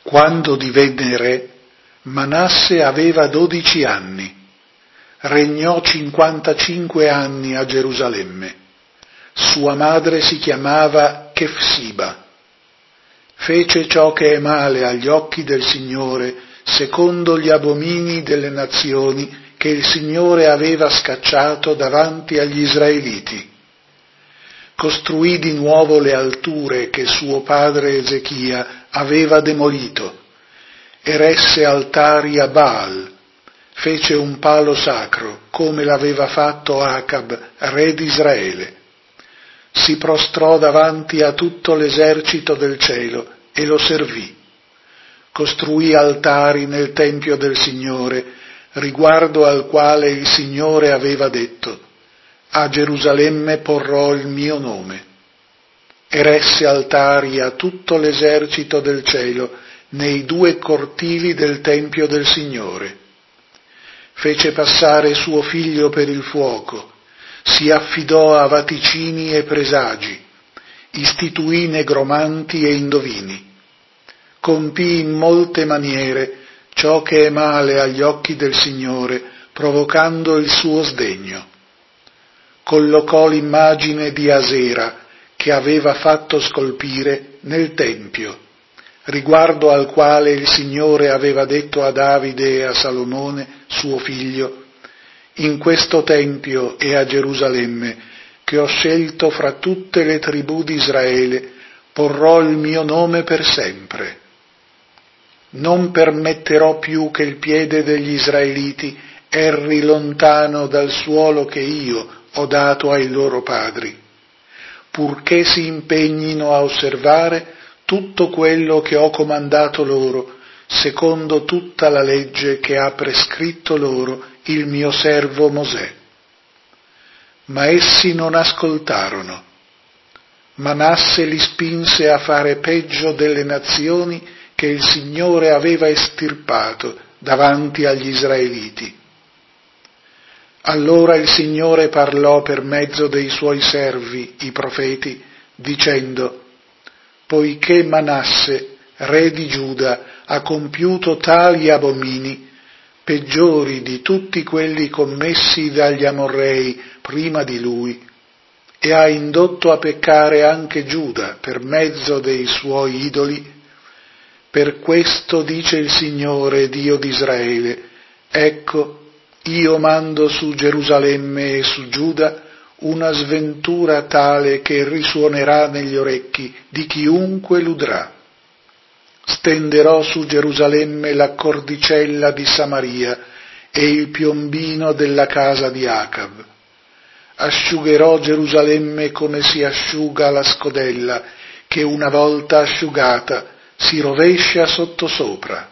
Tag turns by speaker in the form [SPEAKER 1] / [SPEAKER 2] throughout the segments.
[SPEAKER 1] Quando divenne re, Manasse aveva 12 anni. Regnò 55 anni a Gerusalemme. Sua madre si chiamava Chefsiba. Fece ciò che è male agli occhi del Signore, secondo gli abomini delle nazioni che il Signore aveva scacciato davanti agli Israeliti. Costruì di nuovo le alture che suo padre Ezechia aveva demolito, eresse altari a Baal, fece un palo sacro, come l'aveva fatto Acab, re di Israele. Si prostrò davanti a tutto l'esercito del cielo e lo servì. Costruì altari nel tempio del Signore, riguardo al quale il Signore aveva detto: a Gerusalemme porrò il mio nome. Eresse altari a tutto l'esercito del cielo nei 2 cortili del tempio del Signore. Fece passare suo figlio per il fuoco, si affidò a vaticini e presagi, istituì negromanti e indovini. Compì in molte maniere ciò che è male agli occhi del Signore, provocando il suo sdegno. Collocò l'immagine di Asera, che aveva fatto scolpire, nel Tempio, riguardo al quale il Signore aveva detto a Davide e a Salomone, suo figlio: in questo Tempio e a Gerusalemme, che ho scelto fra tutte le tribù di Israele, porrò il mio nome per sempre. Non permetterò più che il piede degli Israeliti erri lontano dal suolo che io ho dato ai loro padri, purché si impegnino a osservare tutto quello che ho comandato loro, secondo tutta la legge che ha prescritto loro il mio servo Mosè. Ma essi non ascoltarono. Manasse li spinse a fare peggio delle nazioni che il Signore aveva estirpato davanti agli Israeliti. Allora il Signore parlò per mezzo dei suoi servi, i profeti, dicendo: poiché Manasse, re di Giuda, ha compiuto tali abomini, peggiori di tutti quelli commessi dagli Amorrei prima di lui, e ha indotto a peccare anche Giuda per mezzo dei suoi idoli, per questo dice il Signore, Dio di Israele: ecco, io mando su Gerusalemme e su Giuda una sventura tale che risuonerà negli orecchi di chiunque l'udrà. Stenderò su Gerusalemme la cordicella di Samaria e il piombino della casa di Acab. Asciugherò Gerusalemme come si asciuga la scodella, che una volta asciugata si rovescia sottosopra.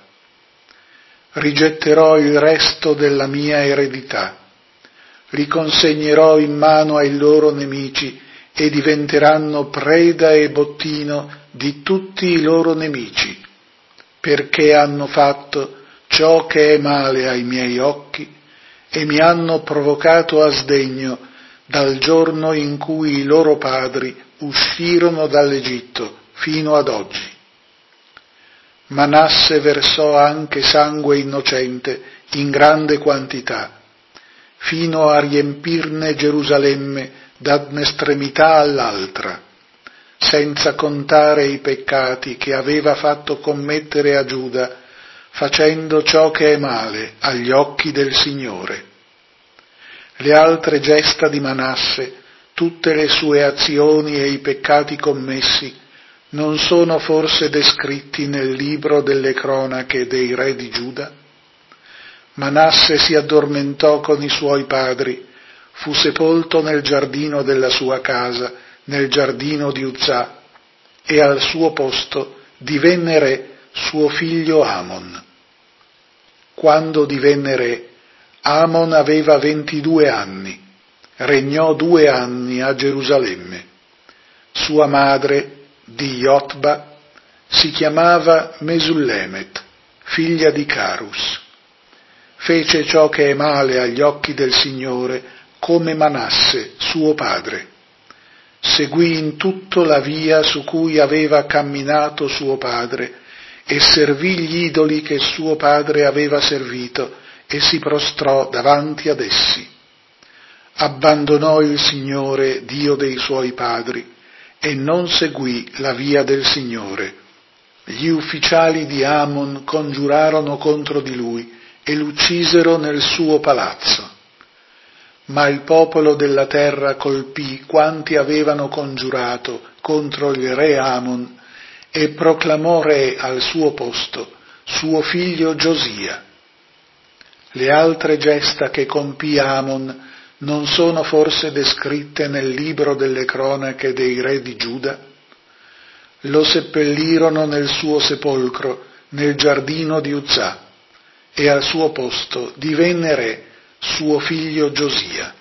[SPEAKER 1] Rigetterò il resto della mia eredità, li consegnerò in mano ai loro nemici e diventeranno preda e bottino di tutti i loro nemici, perché hanno fatto ciò che è male ai miei occhi e mi hanno provocato a sdegno dal giorno in cui i loro padri uscirono dall'Egitto fino ad oggi. Manasse versò anche sangue innocente in grande quantità, fino a riempirne Gerusalemme da un'estremità all'altra, senza contare i peccati che aveva fatto commettere a Giuda, facendo ciò che è male agli occhi del Signore. Le altre gesta di Manasse, tutte le sue azioni e i peccati commessi, non sono forse descritti nel libro delle cronache dei re di Giuda? Manasse si addormentò con i suoi padri, fu sepolto nel giardino della sua casa, nel giardino di Uzza, e al suo posto divenne re suo figlio Amon. Quando divenne re, Amon aveva 22 anni, regnò 2 anni a Gerusalemme. Sua madre, di Jotba, si chiamava Mesullemet, figlia di Carus. Fece ciò che è male agli occhi del Signore, come Manasse, suo padre. Seguì in tutto la via su cui aveva camminato suo padre, e servì gli idoli che suo padre aveva servito e si prostrò davanti ad essi. Abbandonò il Signore, Dio dei suoi padri, e non seguì la via del Signore. Gli ufficiali di Amon congiurarono contro di lui e l'uccisero nel suo palazzo. Ma il popolo della terra colpì quanti avevano congiurato contro il re Amon e proclamò re al suo posto suo figlio Giosia. Le altre gesta che compì Amon non sono forse descritte nel libro delle cronache dei re di Giuda? Lo seppellirono nel suo sepolcro, nel giardino di Uzza, e al suo posto divenne re suo figlio Giosia.